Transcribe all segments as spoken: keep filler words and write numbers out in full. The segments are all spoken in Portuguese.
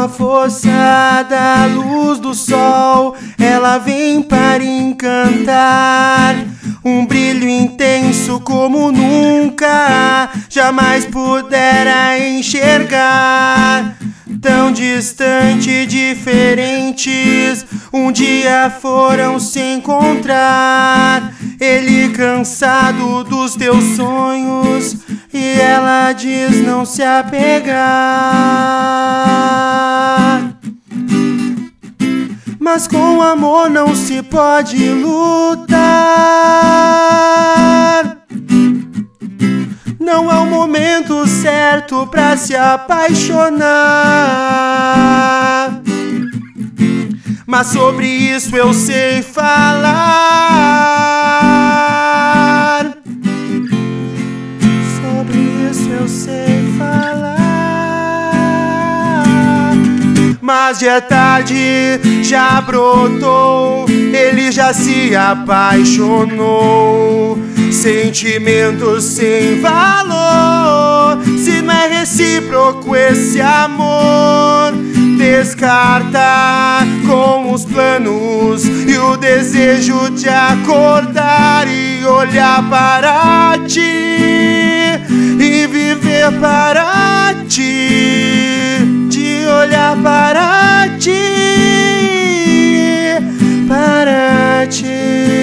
a força da luz do sol, ela vem para encantar. Um brilho intenso como nunca jamais pudera enxergar. Tão distante e diferentes, um dia foram se encontrar. Ele cansado dos teus sonhos e ela diz não se apegar. Mas com amor não se pode lutar. Não é o momento certo pra se apaixonar. Mas sobre isso eu sei falar. Sobre isso eu sei falar. Mas de tarde já brotou, ele já se apaixonou. Sentimentos sem valor, se não é recíproco esse amor. Descarta com os planos e o desejo de acordar e olhar para ti e viver para ti, de olhar para ti, para ti.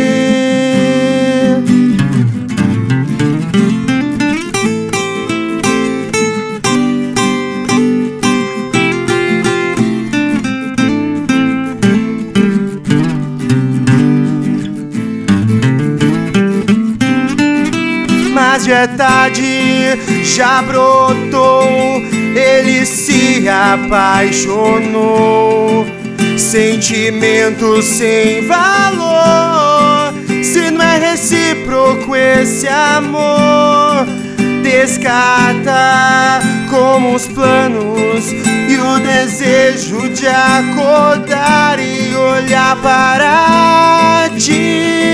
Mas de tarde já brotou, ele se apaixonou. Sentimentos sem valor, se não é recíproco esse amor. Descarta como os planos e o desejo de acordar e olhar para ti.